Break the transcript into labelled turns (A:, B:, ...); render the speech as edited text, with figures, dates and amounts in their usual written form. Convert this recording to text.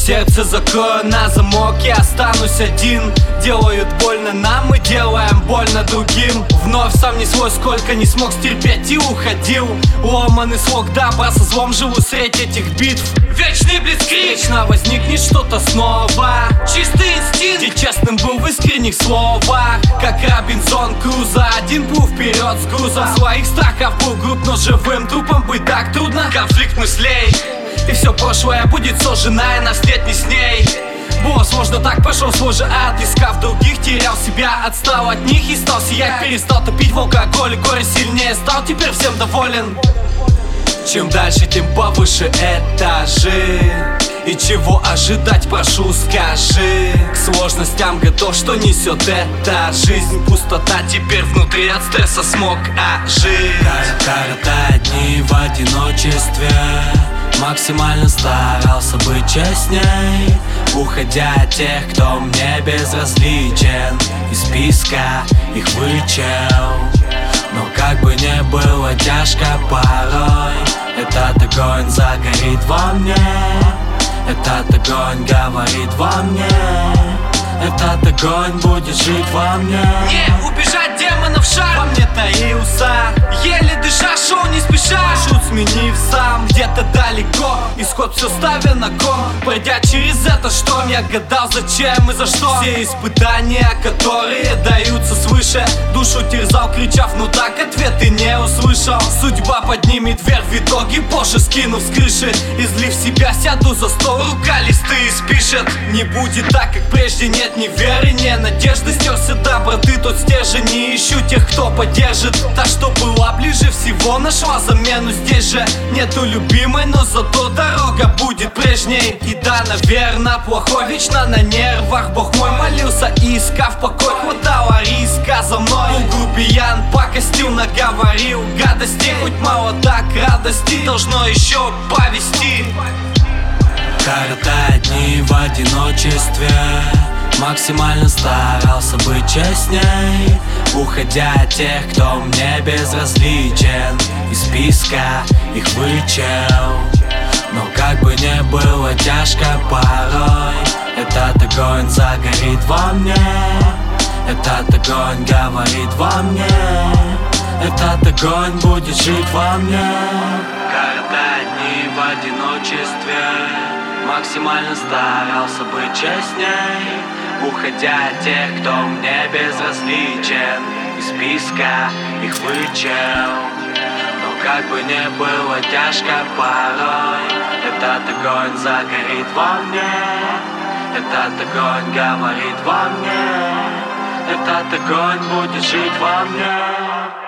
A: Сердце закрою на замок, я останусь один. Делают больно нам, мы делаем больно другим. Вновь сам не свой, сколько не смог стерпеть и уходил. Ломаный слог добра, со злом живу средь этих битв. Вечный блицкрик, вечно возникнет что-то снова. Чистый инстинкт, где честным был в искренних словах. Как Робинзон Крузо, один плыл вперед с грузом своих страхов. Был груб, но живым трупом быть так трудно. Конфликт мыслей, и все прошлое будет сожжено, и нас нет ни с ней. Было сложно, так пошел свой же ад. Искав других, терял себя, отстал от них и стал сиять. Перестал топить в алкоголе, горе сильнее стал, теперь всем доволен. Чем дальше, тем повыше этажи. И чего ожидать, прошу, скажи. К сложностям готов, что несет эта жизнь. Пустота теперь внутри, от стресса смог ожить.
B: Коротая дни в одиночестве, максимально старался быть честней, уходя от тех, кто мне безразличен. Из списка их вычел. Но как бы не было тяжко порой, этот огонь загорит во мне. Этот огонь говорит во мне. Этот огонь будет жить во мне.
A: Не убежать демонов шар, во мне таился. Еле дыша, шоу не спеша, шут сменив сам. Где-то далеко, исход все ставя на кон. Пройдя через этот шторм, я гадал, зачем и за что. Все испытания, которые даются свыше, душу терзал, кричав, но так ответы не услышал. Судьба поднимет вверх в итоге, позже скинув с крыши. Излив себя, сяду за стол, рука листы испишет. Не будет так, как прежде, нет ни веры, ни надежды. Стерся доброты тот стержень, не ищу тех, кто поддержит. Та, что была ближе всего, нашла замену здесь же. Нету любимой, но зато дорога будет прежней. И да, наверно, плохой вечно на нервах. Бог мой молился, искав покой, хватало риска за мной. Был грубиян, покостил, наговорил гадости. Хоть мало, так радости должно еще повести.
B: Коротая дни в одиночестве, максимально старался быть честней, уходя от тех, кто мне безразличен. Из списка их вычел. Но как бы не было тяжко порой, этот огонь загорит во мне. Этот огонь говорит во мне. Этот огонь будет жить во мне. Коротая дни в одиночестве, максимально старался быть честней, уходя от тех, кто мне безразличен. Из списка их вычел. Но как бы не было тяжко порой, этот огонь загорит во мне. Этот огонь говорит во мне. Этот огонь будет жить во мне.